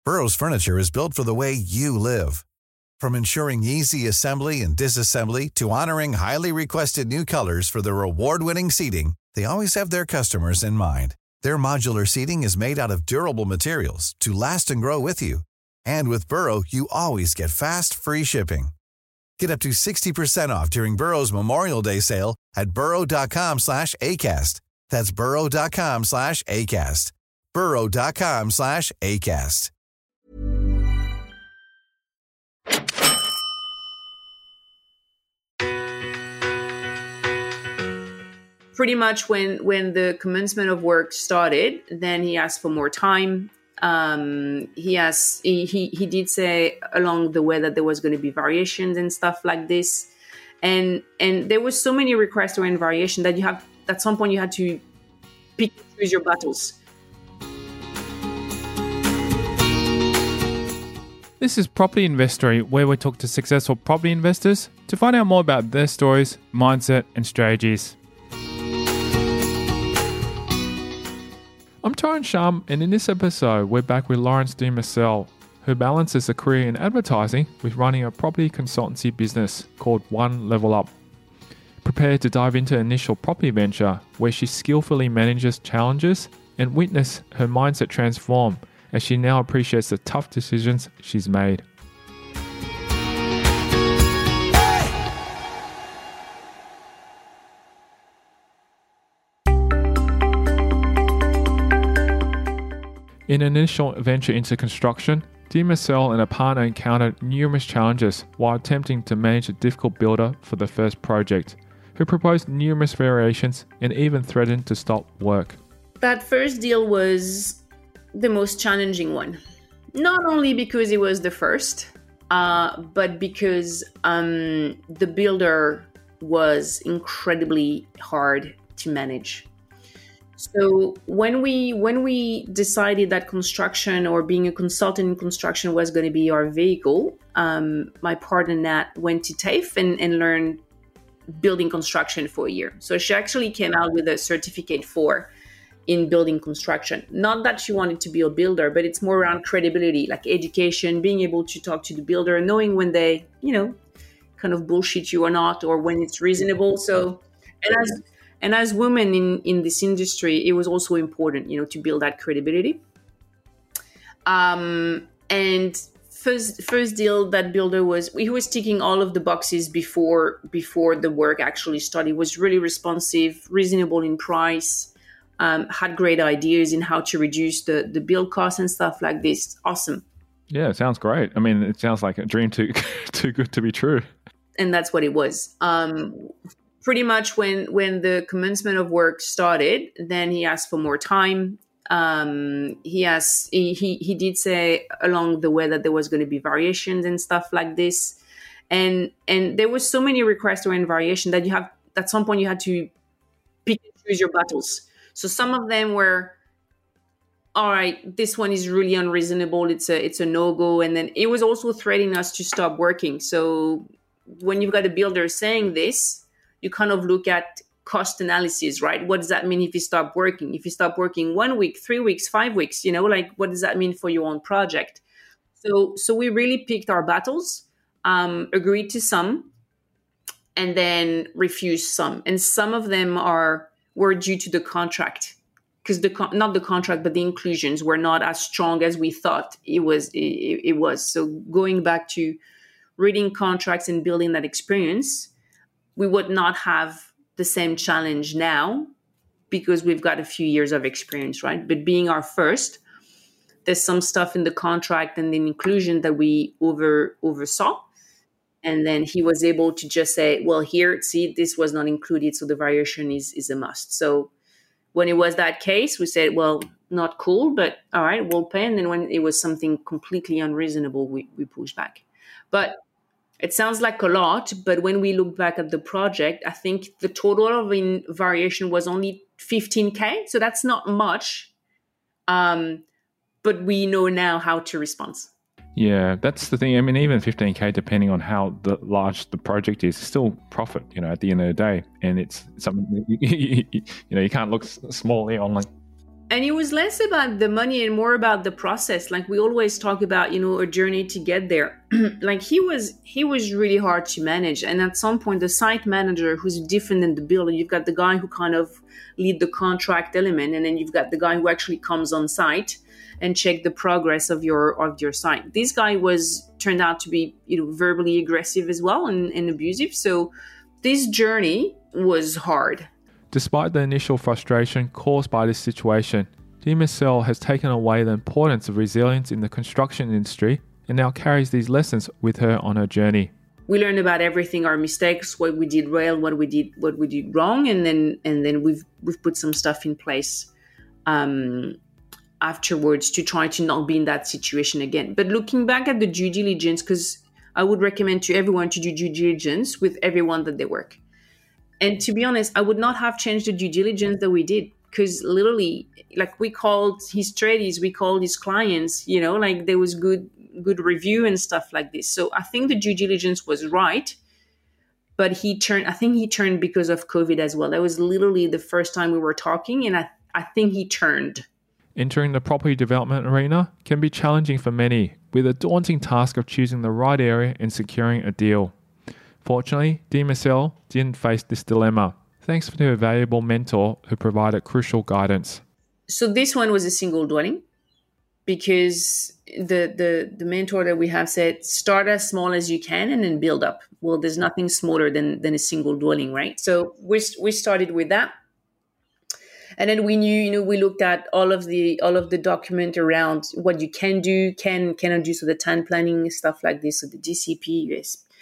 Burrow's furniture is built for the way you live. From ensuring easy assembly and disassembly to honoring highly requested new colors for their award-winning seating, they always have their customers in mind. Their modular seating is made out of durable materials to last and grow with you. And with Burrow, you always get fast, free shipping. Get up to 60% off during Burrow's Memorial Day sale at burrow.com/ACAST. That's burrow.com/ACAST. burrow.com/ACAST. Pretty much when the commencement of work started, then he asked for more time. He did say along the way that there was going to be variations and stuff like this, and there was so many requests around variation that you have at some point you had to pick and choose your battles. This is Property Investory, where we talk to successful property investors to find out more about their stories, mindset, and strategies. I'm Tyrone Shum, and in this episode, we're back with Laurence de Marcel, who balances a career in advertising with running a property consultancy business called One Level Up. Prepare to dive into an initial property venture where she skillfully manages challenges and witness her mindset transform as she now appreciates the tough decisions she's made. In an initial venture into construction, de Marcel and a partner encountered numerous challenges while attempting to manage a difficult builder for the first project, who proposed numerous variations and even threatened to stop work. That first deal was the most challenging one. Not only because it was the first, but because the builder was incredibly hard to manage. So when we decided that construction or being a consultant in construction was going to be our vehicle, my partner Nat went to TAFE and learned building construction for a year. So she actually came out with a certificate in building construction. Not that she wanted to be a builder, but it's more around credibility, like education, being able to talk to the builder, knowing when they, kind of bullshit you or not, or when it's reasonable. So, and as women in this industry, it was also important, to build that credibility. And first deal, that builder he was ticking all of the boxes before the work actually started. Was really responsive, reasonable in price, had great ideas in how to reduce the build costs and stuff like this. Awesome. Yeah, it sounds great. I mean, it sounds like a dream too good to be true. And that's what it was. Pretty much when the commencement of work started, then he asked for more time. He did say along the way that there was going to be variations and stuff like this, and there was so many requests around variation that you have at some point you had to pick and choose your battles. So some of them were, all right, this one is really unreasonable. It's a no-go, and then it was also threatening us to stop working. So when you've got a builder saying this, you kind of look at cost analysis, right? What does that mean if you stop working? If you stop working 1 week, 3 weeks, 5 weeks, what does that mean for your own project? So we really picked our battles, agreed to some, and then refused some. And some of them were due to the contract, because not the contract, but the inclusions were not as strong as we thought it was. So going back to reading contracts and building that experience, we would not have the same challenge now because we've got a few years of experience, right? But being our first, there's some stuff in the contract and the inclusion that we oversaw. And then he was able to just say, well, here, see, this was not included, so the variation is a must. So when it was that case, we said, well, not cool, but all right, we'll pay. And then when it was something completely unreasonable, we pushed back. But it sounds like a lot, but when we look back at the project, I think the total of variation was only 15K. So that's not much. But we know now how to respond. Yeah, that's the thing. I mean, even 15K, depending on how large the project is, still profit, at the end of the day. And it's something, you can't look small here on like And it was less about the money and more about the process. Like we always talk about, a journey to get there. Like he was really hard to manage. And at some point, the site manager, who's different than the builder, you've got the guy who kind of lead the contract element, and then you've got the guy who actually comes on site and check the progress of your site. This guy turned out to be, verbally aggressive as well and abusive. So this journey was hard. Despite the initial frustration caused by this situation, DiMarcel has taken away the importance of resilience in the construction industry and now carries these lessons with her on her journey. We learned about everything, our mistakes, what we did well, what we did wrong, and then we've put some stuff in place afterwards to try to not be in that situation again. But looking back at the due diligence, because I would recommend to everyone to do due diligence with everyone that they work. And to be honest, I would not have changed the due diligence that we did, because literally, like we called his tradies, we called his clients, like there was good review and stuff like this. So I think the due diligence was right, but I think he turned because of COVID as well. That was literally the first time we were talking, and I think he turned. Entering the property development arena can be challenging for many, with a daunting task of choosing the right area and securing a deal. Fortunately, DiMarcel didn't face this dilemma, thanks to a valuable mentor who provided crucial guidance. So this one was a single dwelling, because the mentor that we have said, start as small as you can and then build up. Well, there's nothing smaller than a single dwelling, right? So we started with that. And then we knew, we looked at all of the document around what you can do, cannot do. So the town planning, stuff like this. So the DCP,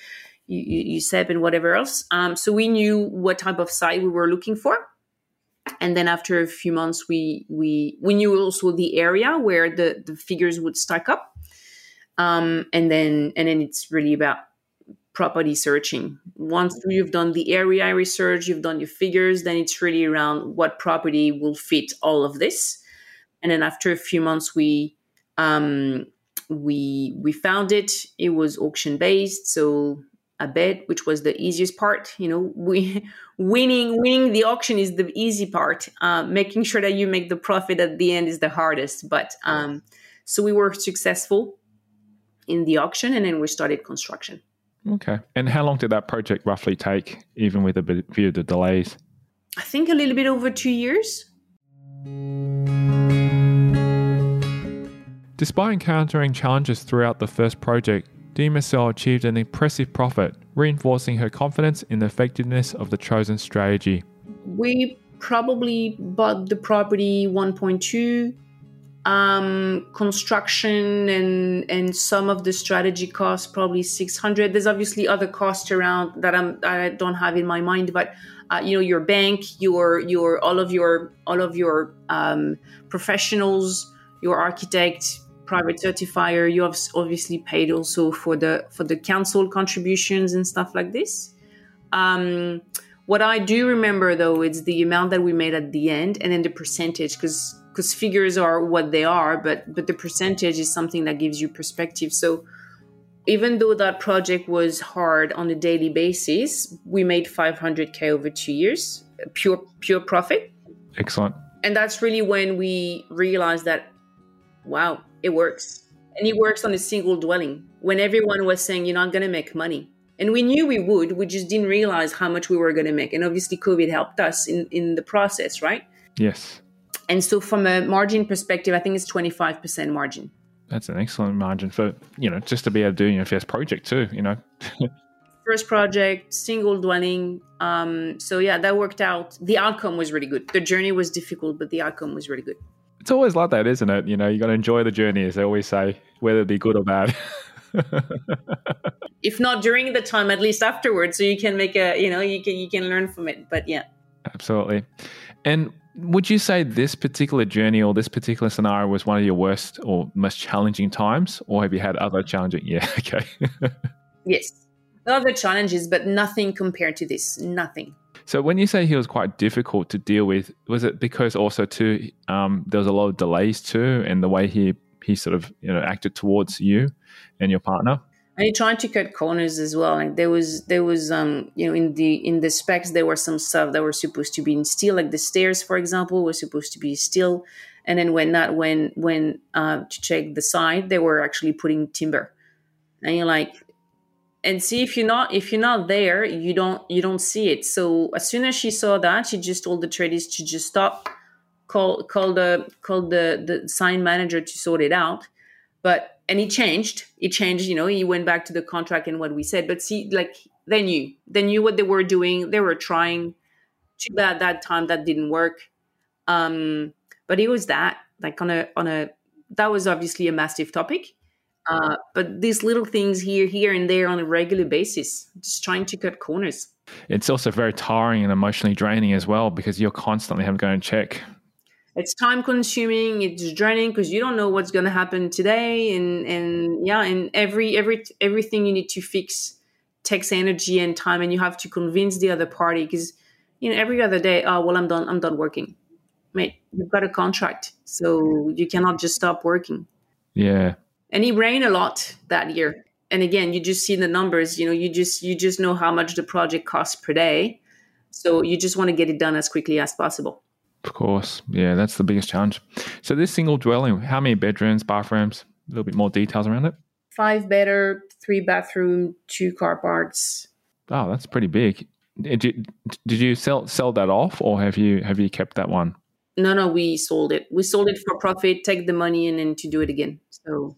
USEP and whatever else. So we knew what type of site we were looking for. And then after a few months, we knew also the area where the figures would stack up. And then it's really about property searching. Once you've done the area research, you've done your figures, then it's really around what property will fit all of this. And then after a few months, we found it. It was auction based, so a bet, which was the easiest part. Winning the auction is the easy part. Making sure that you make the profit at the end is the hardest. But so we were successful in the auction, and then we started construction. Okay. And how long did that project roughly take, even with a few of the delays? I think a little bit over 2 years. Despite encountering challenges throughout the first project, DiMarcel achieved an impressive profit, reinforcing her confidence in the effectiveness of the chosen strategy. We probably bought the property 1.2. Construction and some of the strategy costs probably 600. There's obviously other costs around that I don't have in my mind, but your bank, your all of your professionals, your architect, private certifier. You have obviously paid also for the council contributions and stuff like this. What I do remember though is the amount that we made at the end, and then the percentage, because figures are what they are, but the percentage is something that gives you perspective. So even though that project was hard on a daily basis, we made 500K over 2 years, pure profit. Excellent. And that's really when we realized that, wow, it works. And it works on a single dwelling. When everyone was saying, you're not going to make money. And we knew we would, we just didn't realize how much we were going to make. And obviously COVID helped us in the process, right? Yes. And so from a margin perspective, I think it's 25% margin. That's an excellent margin for, just to be able to do your first project too, First project, single dwelling. So yeah, that worked out. The outcome was really good. The journey was difficult, but the outcome was really good. It's always like that, isn't it? You got to enjoy the journey, as they always say, whether it be good or bad. If not during the time, at least afterwards, so you can make you can learn from it. But yeah. Absolutely. And would you say this particular journey or this particular scenario was one of your worst or most challenging times, or have you had other challenging? Yeah, okay. Yes. Other challenges, but nothing compared to this. Nothing. So when you say he was quite difficult to deal with, was it because also too there was a lot of delays too, and the way he sort of acted towards you and your partner? And he tried to cut corners as well. Like there was in the specs there were some stuff that were supposed to be in steel, like the stairs, for example, were supposed to be steel, And then when to check the site, they were actually putting timber. And you're like, and see, if you're not there, you don't see it. So as soon as she saw that, she just told the tradies to just stop, call the sign manager to sort it out. And he changed, he went back to the contract and what we said. But see, like, they knew what they were doing. They were trying. Too bad that time that didn't work. But it was that, like, that was obviously a massive topic. But these little things here and there on a regular basis, just trying to cut corners. It's also very tiring and emotionally draining as well, because you're constantly having to go and check. It's time consuming. It's draining because you don't know what's going to happen today, and everything you need to fix takes energy and time, and you have to convince the other party because every other day, I'm done working. Mate, you've got a contract, so you cannot just stop working. Yeah. And it rained a lot that year. And again, you just see the numbers, you just know how much the project costs per day. So you just want to get it done as quickly as possible. Of course. Yeah, that's the biggest challenge. So this single dwelling, how many bedrooms, bathrooms, a little bit more details around it? 5 bedder, 3 bathroom, 2 car parks. Oh, that's pretty big. Did you sell that off, or have you kept that one? No, we sold it. We sold it for profit, take the money, and then to do it again. So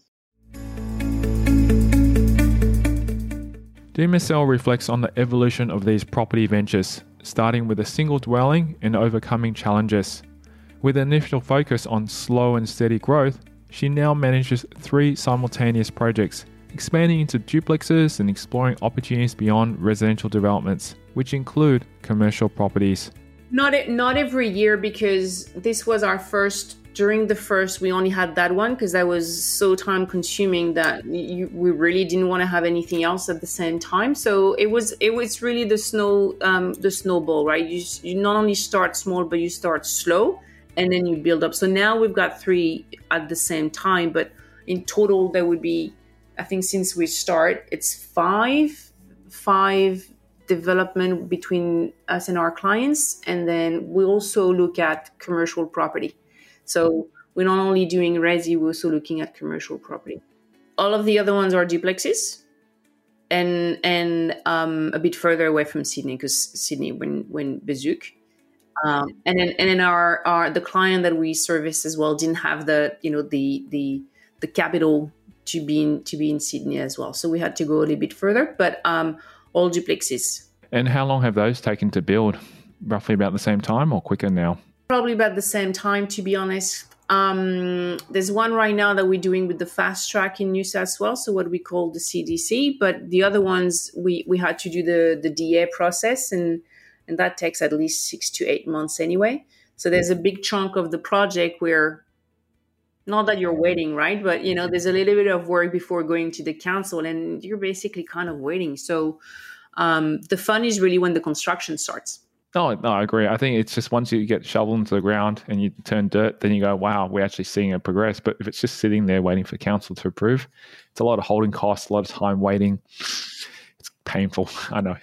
Dean Messel reflects on the evolution of these property ventures, starting with a single dwelling and overcoming challenges. With an initial focus on slow and steady growth, she now manages 3 simultaneous projects, expanding into duplexes and exploring opportunities beyond residential developments, which include commercial properties. Not every year, because this was our first. During the first, we only had that one because that was so time consuming that we really didn't want to have anything else at the same time. So it was really the snowball, right? You not only start small, but you start slow and then you build up. So now we've got 3 at the same time, but in total there would be, I think since we start, it's 5 development between us and our clients. And then we also look at commercial property. So we're not only doing resi, we're also looking at commercial property. All of the other ones are duplexes, and a bit further away from Sydney, because Sydney when Bezoek. And then our the client that we service as well didn't have the capital to be in Sydney as well. So we had to go a little bit further, but all duplexes. And how long have those taken to build? Roughly about the same time or quicker now? Probably about the same time, to be honest. There's one right now that we're doing with the fast track in New South Wales, so what we call the CDC. But the other ones, we had to do the DA process, and that takes at least 6 to 8 months anyway. So there's a big chunk of the project where, not that you're waiting, right? But, there's a little bit of work before going to the council, and you're basically kind of waiting. So the fun is really when the construction starts. No, I agree. I think it's just once you get shoveled into the ground and you turn dirt, then you go, wow, we're actually seeing it progress. But if it's just sitting there waiting for council to approve, it's a lot of holding costs, a lot of time waiting. It's painful, I know.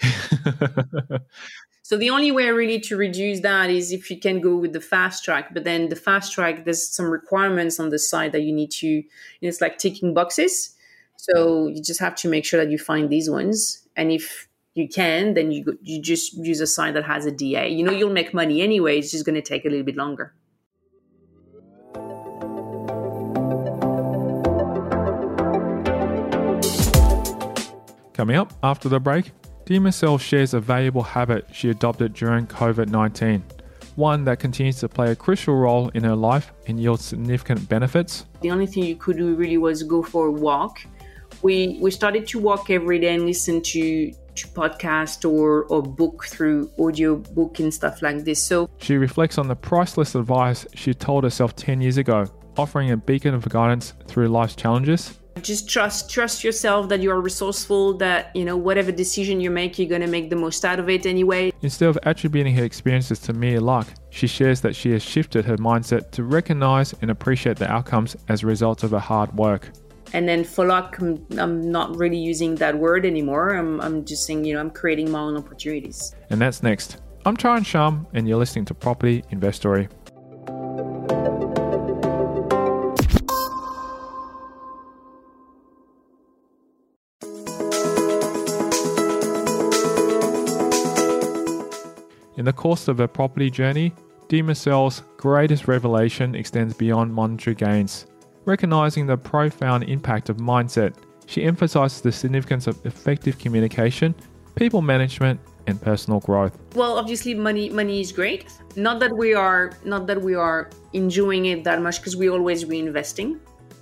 So the only way really to reduce that is if you can go with the fast track. But then the fast track, there's some requirements on the side that you need to, it's like ticking boxes. So you just have to make sure that you find these ones. And if you can, then you just use a site that has a DA. You'll make money anyway. It's just going to take a little bit longer. Coming up after the break, Dean Messel shares a valuable habit she adopted during COVID-19, one that continues to play a crucial role in her life and yields significant benefits. The only thing you could do really was go for a walk. We started to walk every day and listen to podcast or book through audio book and stuff like this. So she reflects on the priceless advice she told herself 10 years ago, offering a beacon of guidance through life's challenges. Just trust yourself that you're resourceful, that whatever decision you make, you're going to make the most out of it anyway. Instead of attributing her experiences to mere luck, she shares that she has shifted her mindset to recognize and appreciate the outcomes as a result of her hard work. And then for luck, I'm not really using that word anymore. I'm just saying, I'm creating my own opportunities. And that's next. I'm Tyron Shum, and you're listening to Property Investory. In the course of her property journey, Dee Marcel's greatest revelation extends beyond monetary gains. Recognizing the profound impact of mindset, she emphasizes the significance of effective communication, people management, and personal growth. Well, obviously money is great. Not that we are enjoying it that much because we're always reinvesting.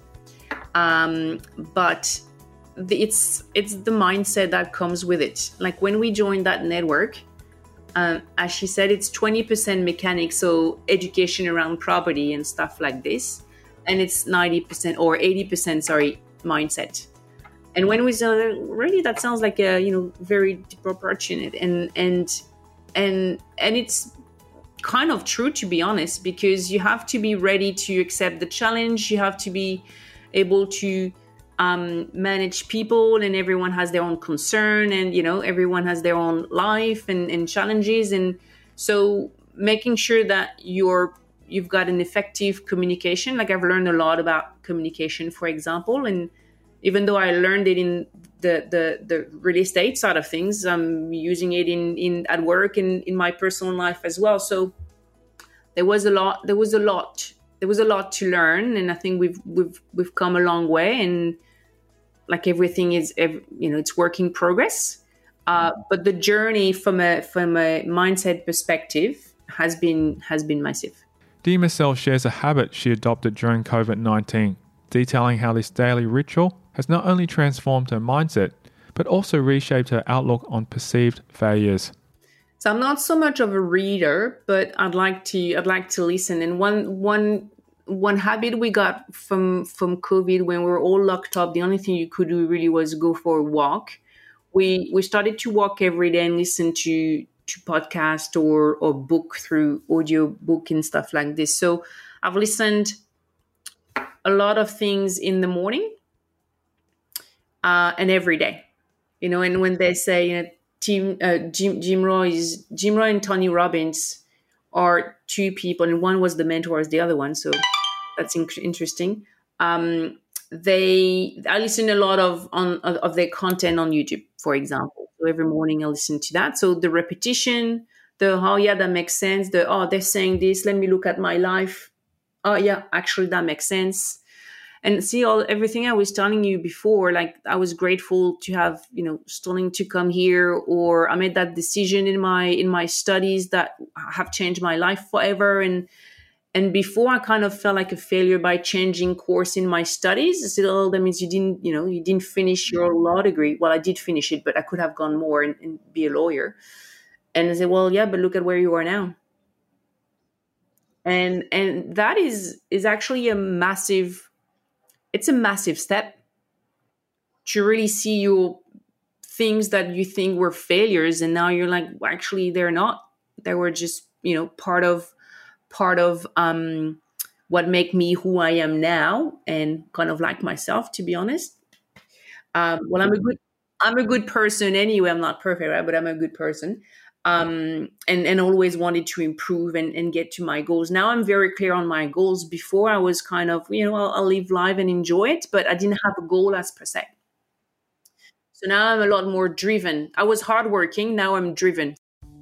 But it's the mindset that comes with it. Like when we joined that network, as she said, it's 20% mechanics, so education around property and stuff like this, and it's 90% or 80%, mindset. And when we said, really, that sounds like a very disproportionate, and it's kind of true, to be honest, because you have to be ready to accept the challenge. You have to be able to manage people, and everyone has their own concern, and everyone has their own life and challenges, and so making sure that you've got an effective communication. Like I've learned a lot about communication, for example, and even though I learned it in the real estate side of things, I'm using it in at work and in my personal life as well. So there was a lot to learn, and I think we've come a long way. And like everything is, it's work in progress. But the journey from a mindset perspective has been massive. Dee Marcel shares a habit she adopted during COVID-19, detailing how this daily ritual has not only transformed her mindset, but also reshaped her outlook on perceived failures. So I'm not so much of a reader, but I'd like to listen. And one habit we got from COVID, when we were all locked up, the only thing you could do really was go for a walk. We started to walk every day and listen to podcast or book through audio book and stuff like this. So I've listened a lot of things in the morning and every day, and when they say, Jim Rohn and Tony Robbins are two people, and one was the mentor as the other one. So that's interesting. I listen a lot of their content on YouTube, for example. So every morning I listen to that. So the repetition, that makes sense. They're saying this. Let me look at my life. Oh yeah, actually that makes sense. And see everything I was telling you before, like I was grateful to have, Sterling to come here, or I made that decision in my studies that have changed my life forever. And before I kind of felt like a failure by changing course in my studies. I said, that means you didn't finish your law degree. Well, I did finish it, but I could have gone more and be a lawyer. And I said, well, yeah, but look at where you are now. And that is actually a massive step to really see your things that you think were failures, and now you're like, well, actually they're not. They were just part of what make me who I am now, and kind of like myself, to be honest. Well, I'm a good person anyway. I'm not perfect, right? But I'm a good person. And always wanted to improve and get to my goals. Now I'm very clear on my goals. Before I was kind of, I'll live life and enjoy it, but I didn't have a goal as per se. So now I'm a lot more driven. I was hardworking. Now I'm driven.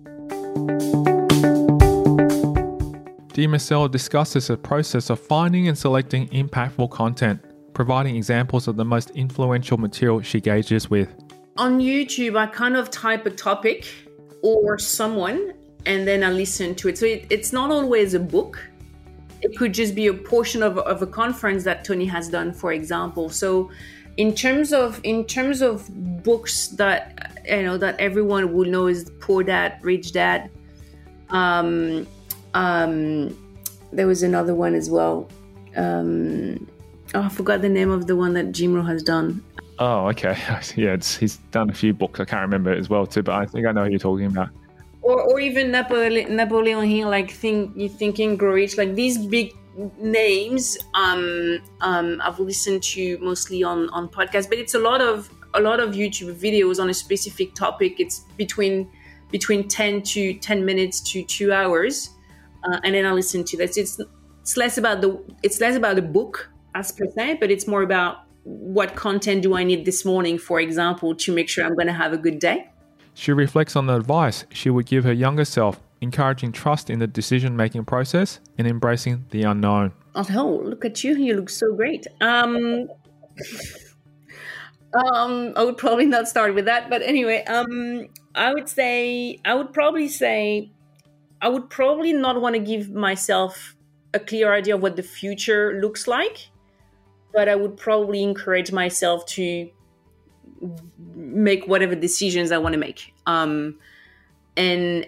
Dee Marcel discusses the process of finding and selecting impactful content, providing examples of the most influential material she engages with. On YouTube, I kind of type a topic or someone, and then I listen to it. So it's not always a book. It could just be a portion of a conference that Tony has done, for example. So in terms of books that that everyone will know is Poor Dad, Rich Dad. There was another one as well. I forgot the name of the one that Jim Rohn has done. Oh, okay. Yeah, he's done a few books. I can't remember it as well too, but I think I know who you're talking about. Or even Napoleon Hill, like Think and Grow Rich, like these big names. I've listened to mostly on podcasts, but it's a lot of YouTube videos on a specific topic. It's between 10 minutes to 2 hours, and then I listen to that. So it's less about the book as per se, but it's more about what content do I need this morning, for example, to make sure I'm going to have a good day. She reflects on the advice she would give her younger self, encouraging trust in the decision-making process and embracing the unknown. Oh, look at you. You look so great. I would probably not start with that, but anyway, I would probably not want to give myself a clear idea of what the future looks like, but I would probably encourage myself to make whatever decisions I want to make. And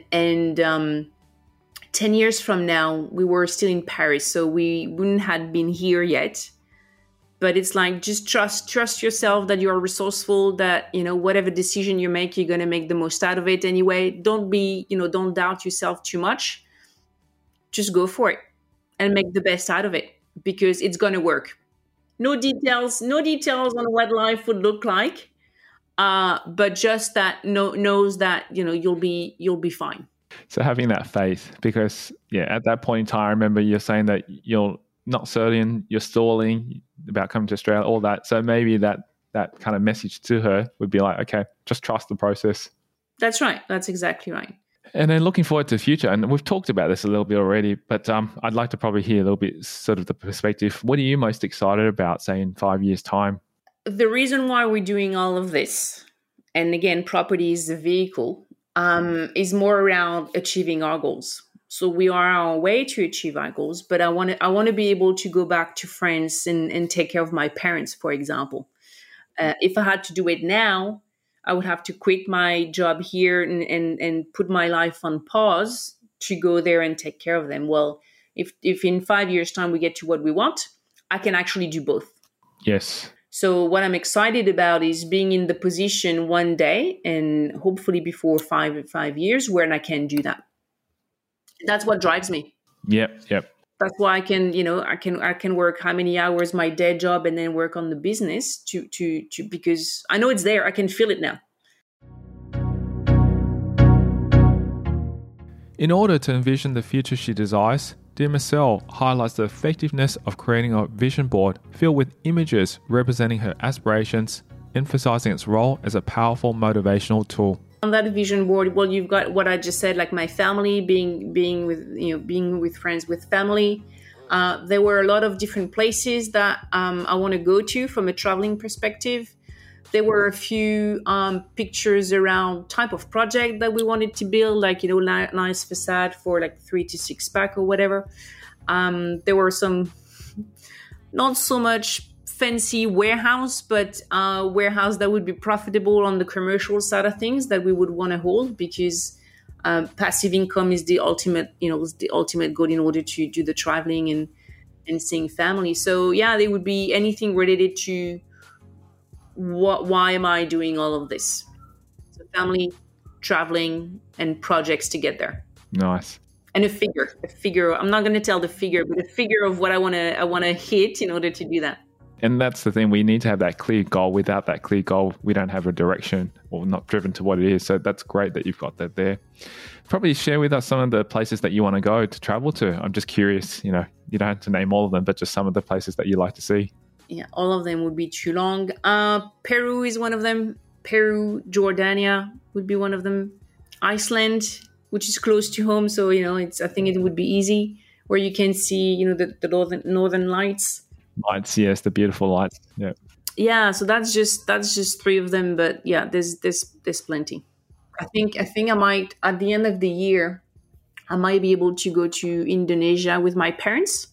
10 years from now, we were still in Paris, so we wouldn't have been here yet. But it's like, just trust yourself that you're resourceful, that, whatever decision you make, you're going to make the most out of it anyway. Don't doubt yourself too much. Just go for it and make the best out of it, because it's going to work. No details on what life would look like. But just that knows that, you'll be fine. So having that faith, because at that point in time, I remember you're saying that you're not certain, you're stalling about coming to Australia, all that. So maybe that kind of message to her would be like, okay, just trust the process. That's right. That's exactly right. And then looking forward to the future, and we've talked about this a little bit already, but I'd like to probably hear a little bit sort of the perspective. What are you most excited about, say, in 5 years' time? The reason why we're doing all of this, and again, property is the vehicle, is more around achieving our goals. So we are on our way to achieve our goals, but I want to be able to go back to France and take care of my parents, for example. If I had to do it now, I would have to quit my job here and put my life on pause to go there and take care of them. Well, if in 5 years' time we get to what we want, I can actually do both. Yes. So what I'm excited about is being in the position one day, and hopefully before five years, where I can do that. That's what drives me. Yep. That's why I can work how many hours my day job and then work on the business to because I know it's there. I can feel it now. In order to envision the future she desires, dear Marcelle highlights the effectiveness of creating a vision board filled with images representing her aspirations, emphasizing its role as a powerful motivational tool. On that vision board, well, you've got what I just said, like my family, being with friends, with family. There were a lot of different places that I want to go to from a traveling perspective. There were a few pictures around type of project that we wanted to build, like, nice facade for like 3 to 6 pack or whatever. There were some not so much fancy warehouse, but warehouse that would be profitable on the commercial side of things that we would want to hold, because passive income is the ultimate goal in order to do the traveling and seeing family. So they would be anything related to why am I doing all of this? So family, traveling, and projects to get there. Nice. And a figure. I'm not going to tell the figure, but a figure of what I want to hit in order to do that. And that's the thing, we need to have that clear goal. Without that clear goal, we don't have a direction, or not driven to what it is. So that's great that you've got that there. Probably share with us some of the places that you want to go to travel to. I'm just curious, you don't have to name all of them, but just some of the places that you like to see. Yeah, all of them would be too long. Peru is one of them. Peru, Jordania would be one of them. Iceland, which is close to home. So, I think it would be easy, where you can see, the northern lights. Lights, yes, the beautiful lights. Yeah, so that's just 3 of them, but there's plenty. I think I might, at the end of the year, I might be able to go to Indonesia with my parents.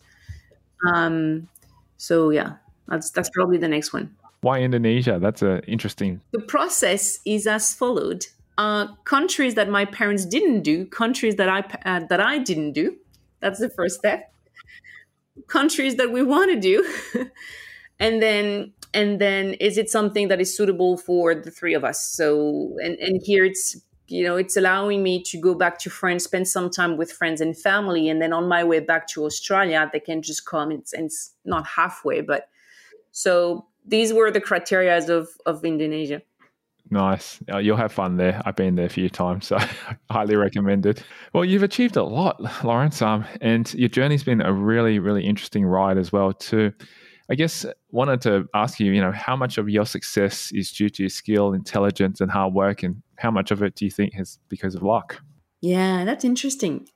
That's probably the next one. Why Indonesia? That's interesting. The process is as followed. Countries that my parents didn't do, countries that I didn't do. That's the first step. Countries that we want to do, and then is it something that is suitable for the 3 of us? So and here it's allowing me to go back to France, spend some time with friends and family, and then on my way back to Australia, they can just come. It's not halfway, but so these were the criteria of Indonesia. Nice. You'll have fun there. I've been there a few times, so highly recommend it. Well, you've achieved a lot, Laurence, and your journey's been a really, really interesting ride as well too. I guess wanted to ask you, how much of your success is due to your skill, intelligence, and hard work, and how much of it do you think is because of luck? Yeah, that's interesting.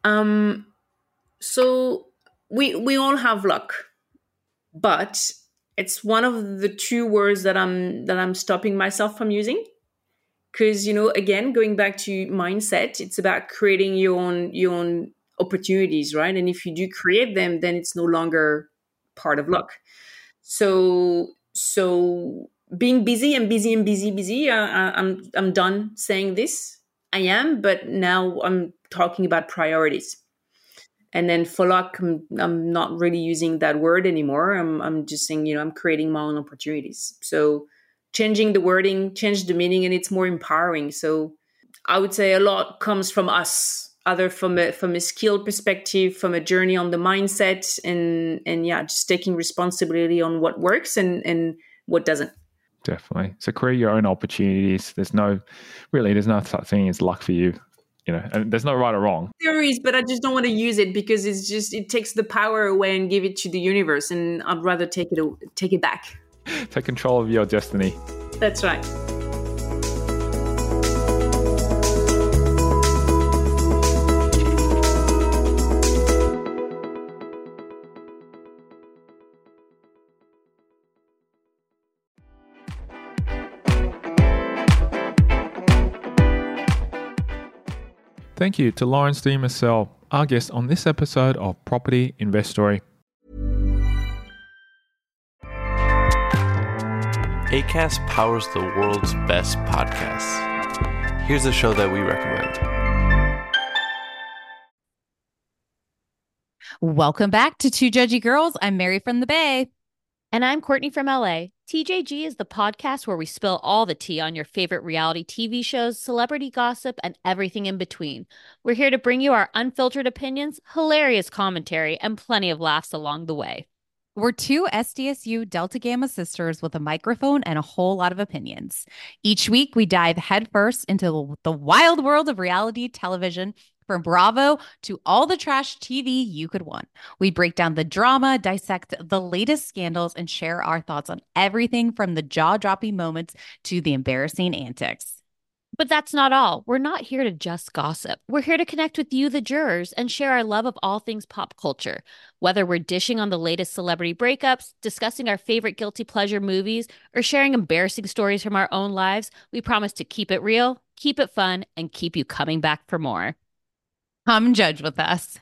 So we all have luck, but it's one of the two words that I'm stopping myself from using. Because, again, going back to mindset, it's about creating your own opportunities, right? And if you do create them, then it's no longer part of luck. So being busy and busy and busy, busy. I'm done saying this. I am, but now I'm talking about priorities. And then for luck, I'm not really using that word anymore. I'm just saying, I'm creating my own opportunities. So changing the wording, change the meaning, and it's more empowering. So I would say a lot comes from us, either from a skill perspective, from a journey on the mindset, and yeah, just taking responsibility on what works and what doesn't. Definitely. So create your own opportunities. There's no such thing as luck for you. And there's no right or wrong. There is, but I just don't want to use it because it takes the power away and give it to the universe, and I'd rather take it back. Take control of your destiny. That's right. Thank you to Laurence D. Mersel, our guest on this episode of Property Investory. Acast powers the world's best podcasts. Here's a show that we recommend. Welcome back to Two Judgy Girls. I'm Mary from the Bay. And I'm Courtney from LA. TJG is the podcast where we spill all the tea on your favorite reality TV shows, celebrity gossip, and everything in between. We're here to bring you our unfiltered opinions, hilarious commentary, and plenty of laughs along the way. We're two SDSU Delta Gamma sisters with a microphone and a whole lot of opinions. Each week, we dive headfirst into the wild world of reality television, from Bravo to all the trash TV you could want. We break down the drama, dissect the latest scandals, and share our thoughts on everything from the jaw-dropping moments to the embarrassing antics. But that's not all. We're not here to just gossip. We're here to connect with you, the jurors, and share our love of all things pop culture. Whether we're dishing on the latest celebrity breakups, discussing our favorite guilty pleasure movies, or sharing embarrassing stories from our own lives, we promise to keep it real, keep it fun, and keep you coming back for more. Come judge with us.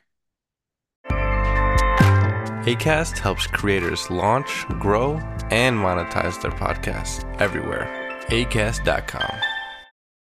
Acast helps creators launch, grow, and monetize their podcasts everywhere. Acast.com.